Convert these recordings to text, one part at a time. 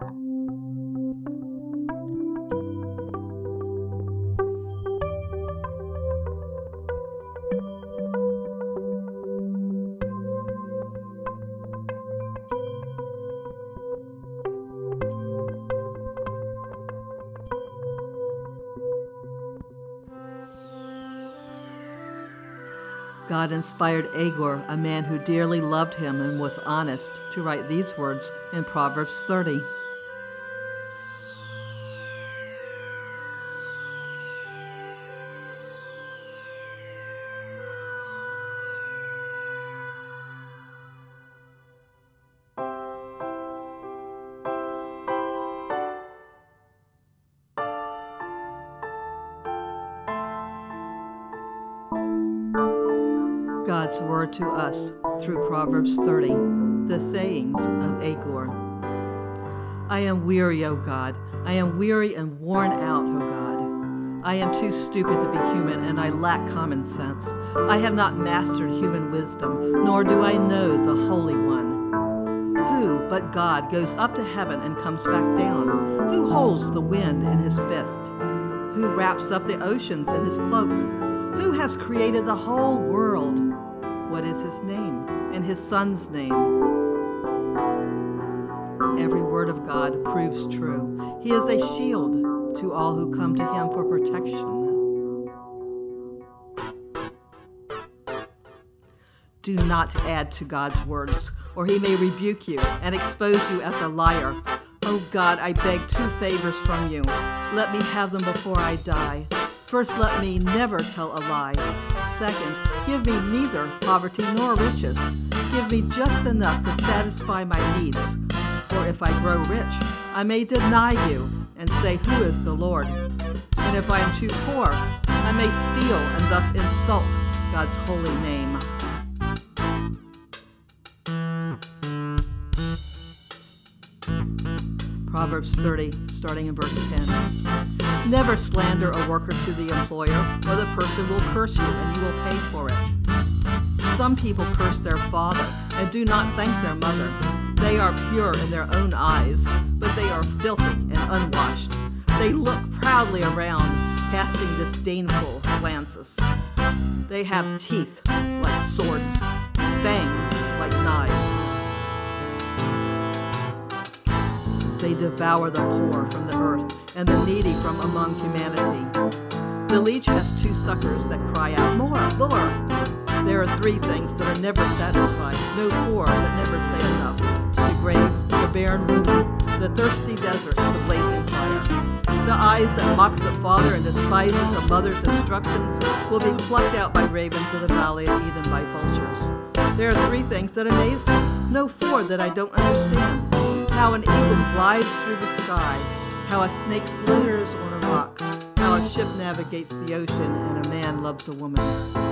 God inspired Agur, a man who dearly loved him and was honest, to write these words in Proverbs 30. God's word to us through Proverbs 30, the sayings of Agur. I am weary, O God. I am weary and worn out, O God. I am too stupid to be human, and I lack common sense. I have not mastered human wisdom, nor do I know the Holy One. Who but God goes up to heaven and comes back down? Who holds the wind in his fist? Who wraps up the oceans in his cloak? Who has created the whole world? What is his name and his son's name? Every word of God proves true. He is a shield to all who come to him for protection. Do not add to God's words, or he may rebuke you and expose you as a liar. Oh God, I beg 2 favors from you. Let me have them before I die. First, let me never tell a lie. Second, give me neither poverty nor riches. Give me just enough to satisfy my needs. For if I grow rich, I may deny you and say, who is the Lord? And if I am too poor, I may steal and thus insult God's holy name. Proverbs 30, starting in verse 10. Never slander a worker to the employer, or the person will curse you and you will pay for it. Some people curse their father and do not thank their mother. They are pure in their own eyes, but they are filthy and unwashed. They look proudly around, casting disdainful glances. They have teeth like swords, fangs like knives. They devour the poor from the earth and the needy from among humanity. The leech has 2 suckers that cry out, more, more. There are 3 things that are never satisfied, no 4 that never say enough. The grave, the barren womb, the thirsty desert, and the blazing fire. The eyes that mock the father and despises a mother's instructions will be plucked out by ravens in the valley and eaten by vultures. There are 3 things that amaze me, no 4 that I don't understand. How an eagle glides through the sky, how a snake slithers on a rock, how a ship navigates the ocean, and a man loves a woman.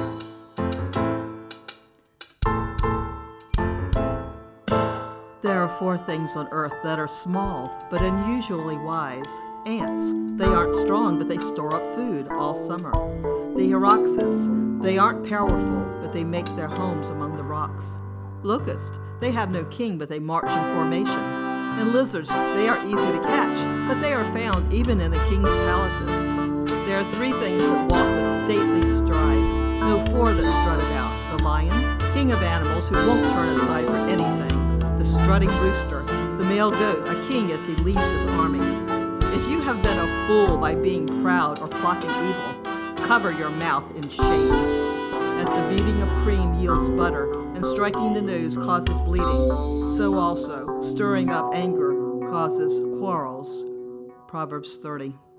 There are 4 things on earth that are small, but unusually wise. Ants. They aren't strong, but they store up food all summer. The Hyraxes. They aren't powerful, but they make their homes among the rocks. Locusts. They have no king, but they march in formation. And lizards, they are easy to catch, but they are found even in the king's palaces. There are 3 things that walk with stately stride, no 4 that strut about. The lion, king of animals who won't turn aside for anything. The strutting rooster, the male goat, a king as he leads his army. If you have been a fool by being proud or plotting evil, cover your mouth in shame. As the beating of cream yields butter, and striking the nose causes bleeding, so also stirring up anger causes quarrels. Proverbs 30.